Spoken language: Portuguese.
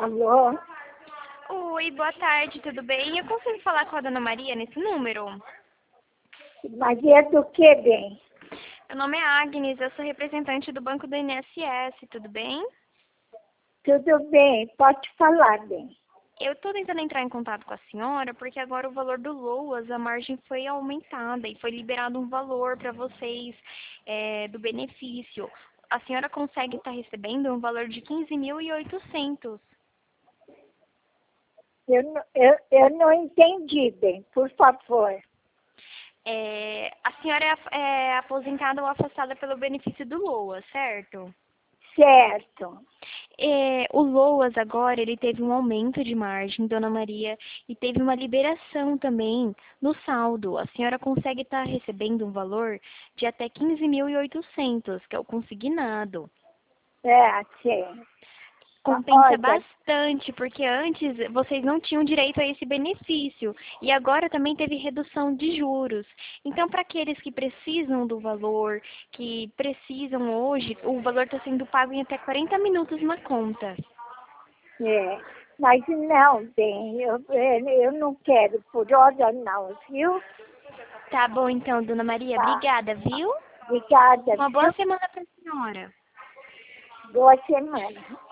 Alô? Oi, boa tarde, tudo bem? Eu consigo falar com a dona Maria nesse número? Mas é do que, bem? Meu nome é Agnes, eu sou representante do Banco do INSS, tudo bem? Tudo bem, pode falar, bem. Eu estou tentando entrar em contato com a senhora porque agora o valor do LOAS, a margem foi aumentada e foi liberado um valor para vocês do benefício. A senhora consegue estar recebendo um valor de 15.800. Eu não entendi, bem, por favor. A senhora é aposentada ou afastada pelo benefício do LOAS, certo? Certo. O LOAS agora, ele teve um aumento de margem, dona Maria, e teve uma liberação também no saldo. A senhora consegue estar recebendo um valor de até 15.800, que é o consignado. Sim. Compensa Olha, bastante, porque antes vocês não tinham direito a esse benefício e agora também teve redução de juros. Então, para aqueles que precisam do valor, que precisam hoje, o valor está sendo pago em até 40 minutos na conta. mas não, bem, eu não quero por hora não, viu? Tá bom, então, dona Maria. Tá. Obrigada, viu? Obrigada, Uma boa viu? semana para a senhora. Boa semana.